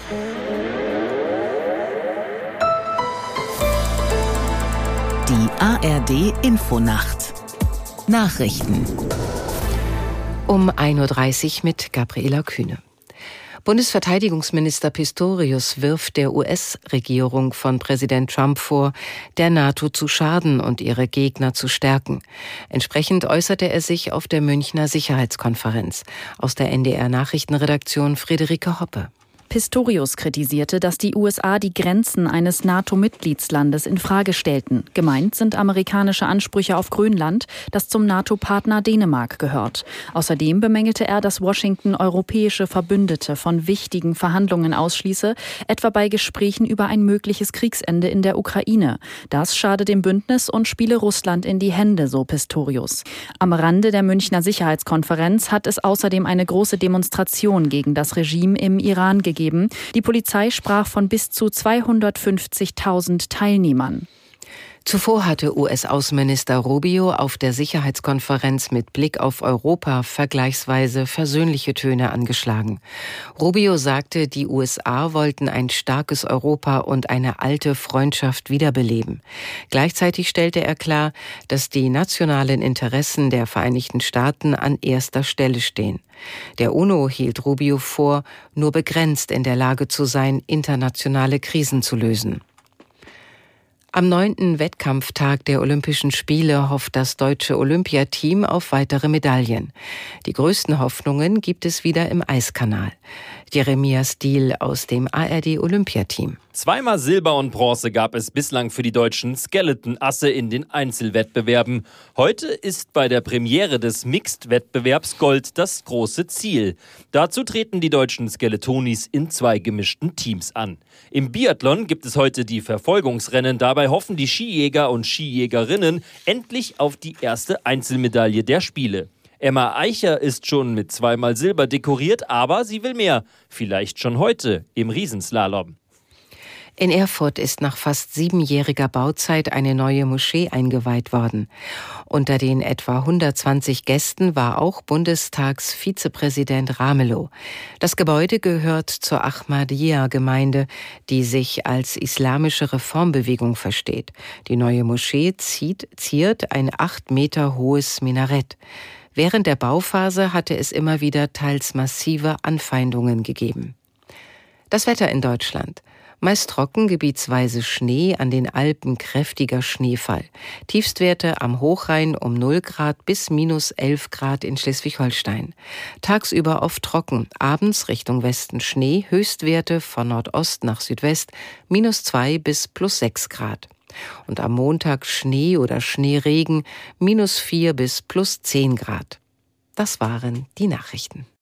Die ARD-Infonacht. Nachrichten. Um 1.30 Uhr mit Gabriela Kühne. Bundesverteidigungsminister Pistorius wirft der US-Regierung von Präsident Trump vor, der NATO zu schaden und ihre Gegner zu stärken. Entsprechend äußerte er sich auf der Münchner Sicherheitskonferenz. Aus der NDR-Nachrichtenredaktion Friederike Hoppe. Pistorius kritisierte, dass die USA die Grenzen eines NATO-Mitgliedslandes in Frage stellten. Gemeint sind amerikanische Ansprüche auf Grönland, das zum NATO-Partner Dänemark gehört. Außerdem bemängelte er, dass Washington europäische Verbündete von wichtigen Verhandlungen ausschließe, etwa bei Gesprächen über ein mögliches Kriegsende in der Ukraine. Das schade dem Bündnis und spiele Russland in die Hände, so Pistorius. Am Rande der Münchner Sicherheitskonferenz hat es außerdem eine große Demonstration gegen das Regime im Iran gegeben. Die Polizei sprach von bis zu 250.000 Teilnehmern. Zuvor hatte US-Außenminister Rubio auf der Sicherheitskonferenz mit Blick auf Europa vergleichsweise versöhnliche Töne angeschlagen. Rubio sagte, die USA wollten ein starkes Europa und eine alte Freundschaft wiederbeleben. Gleichzeitig stellte er klar, dass die nationalen Interessen der Vereinigten Staaten an erster Stelle stehen. Der UNO hielt Rubio vor, nur begrenzt in der Lage zu sein, internationale Krisen zu lösen. Am 9. Wettkampftag der Olympischen Spiele hofft das deutsche Olympiateam auf weitere Medaillen. Die größten Hoffnungen gibt es wieder im Eiskanal. Jeremias Stiel aus dem ARD-Olympiateam. Zweimal Silber und Bronze gab es bislang für die deutschen Skeleton-Asse in den Einzelwettbewerben. Heute ist bei der Premiere des Mixed-Wettbewerbs Gold das große Ziel. Dazu treten die deutschen Skeletonis in 2 gemischten Teams an. Im Biathlon gibt es heute die Verfolgungsrennen. Dabei hoffen die Skijäger und Skijägerinnen endlich auf die erste Einzelmedaille der Spiele. Emma Eicher ist schon mit 2-mal Silber dekoriert, aber sie will mehr. Vielleicht schon heute im Riesenslalom. In Erfurt ist nach fast 7-jähriger Bauzeit eine neue Moschee eingeweiht worden. Unter den etwa 120 Gästen war auch Bundestagsvizepräsident Ramelow. Das Gebäude gehört zur Ahmadiyya-Gemeinde, die sich als islamische Reformbewegung versteht. Die neue Moschee ziert ein 8 Meter hohes Minarett. Während der Bauphase hatte es immer wieder teils massive Anfeindungen gegeben. Das Wetter in Deutschland. Meist trocken, gebietsweise Schnee, an den Alpen kräftiger Schneefall. Tiefstwerte am Hochrhein um 0 Grad bis minus 11 Grad in Schleswig-Holstein. Tagsüber oft trocken, abends Richtung Westen Schnee, Höchstwerte von Nordost nach Südwest minus 2 bis plus 6 Grad. Und am Montag Schnee oder Schneeregen minus 4 bis plus 10 Grad. Das waren die Nachrichten.